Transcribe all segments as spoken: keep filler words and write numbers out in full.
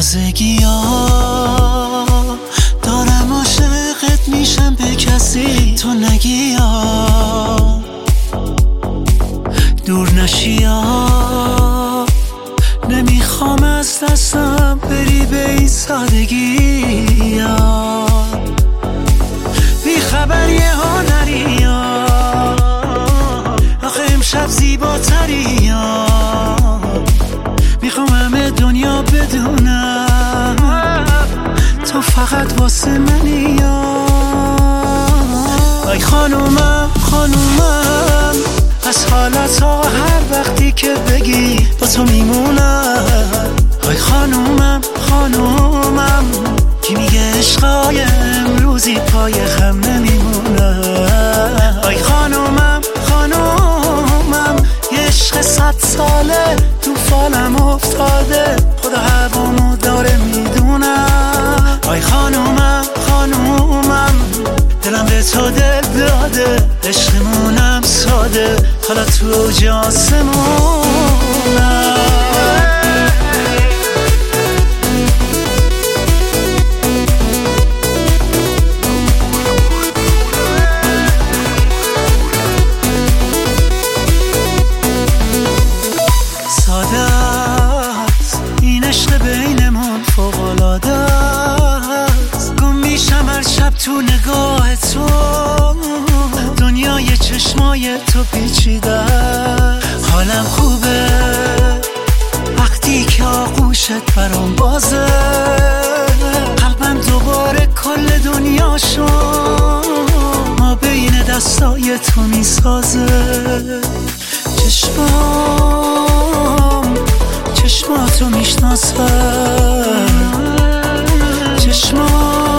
تازگی ها دارم عاشقت میشم به کسی تو نگی ها دور نشی ها نمیخوام از دستم بری به این سادگی ها بی خبری ها نری ها آخه امشب زیباتری ها میخوام همه دنیا بدونم تو فقط واسه منی ها ای خانومم خانومم از حالت ها هر وقتی که بگی با تو میمونم ای خانومم خانومم کی میگه عشقای امروزی پای خم نمیمونه ای خانومم خانومم یه عشق صد ساله تو فالم افتاده خدا هوامو داره میدونم ای خانومم خانومم دلم به تو دل داده عشقمونم ساده حالا تو جاسمونم تو نگاه تو دنیای چشمای تو پیچیده حالم خوبه وقتی که آغوشت برام بازه قلبم دوباره کل دنیا شد ما بین دستای تو میسازه چشمام چشماتو میشناسم چشمام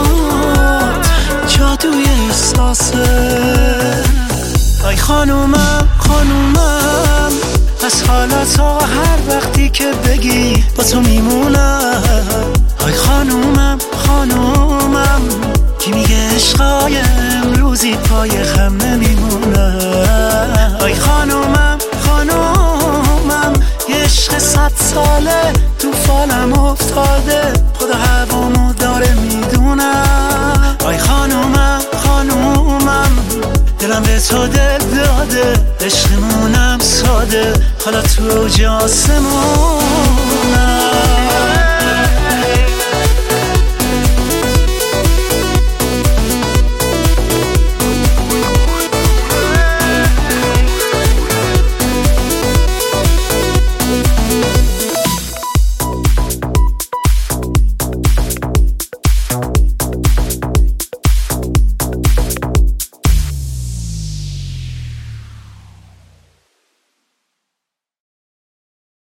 جادوی احساسه ای خانومم خانومم از حالت ها هر وقتی که بگی با تو میمونم ای خانومم خانومم کی میگه عشقای امروزی پای خم نمیمونه ای خانومم خانومم یه عشق صد ساله تو فالم افتاده خدا هوامو داره میدونم ای خانومم خانومم دلم به تو دل داده عشقمونم ساده حالا تو جاسمونم